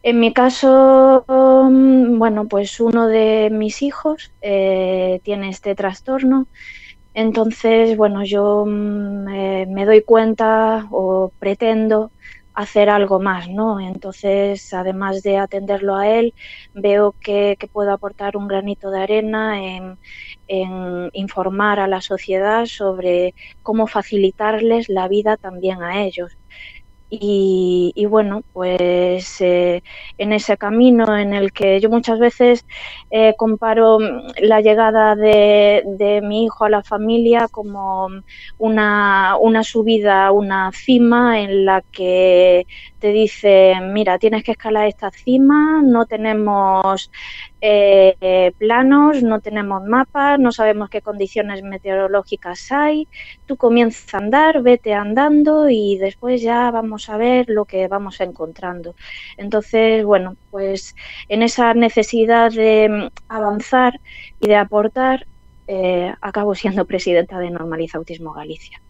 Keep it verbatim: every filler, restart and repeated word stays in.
En mi caso, mm, bueno, pues uno de mis hijos eh, tiene este trastorno. Entonces, bueno, yo mm, eh, me doy cuenta o pretendo hacer algo más, ¿no? Entonces, además de atenderlo a él, veo que, que puedo aportar un granito de arena en, en informar a la sociedad sobre cómo facilitarles la vida también a ellos. Y, y bueno, pues eh, en ese camino en el que yo muchas veces eh, comparo mm, la llegada de, de mi hijo a la familia como una, una subida a una cima en la que te dicen, mira, tienes que escalar esta cima, no tenemos eh, eh, planos, no tenemos mapas, no sabemos qué condiciones meteorológicas hay. Tú comienza a andar, vete andando y después ya vamos a ver lo que vamos encontrando. Entonces, bueno, pues en esa necesidad de mm, avanzar y de aportar, eh, acabo siendo presidenta de Normaliza Autismo Galicia.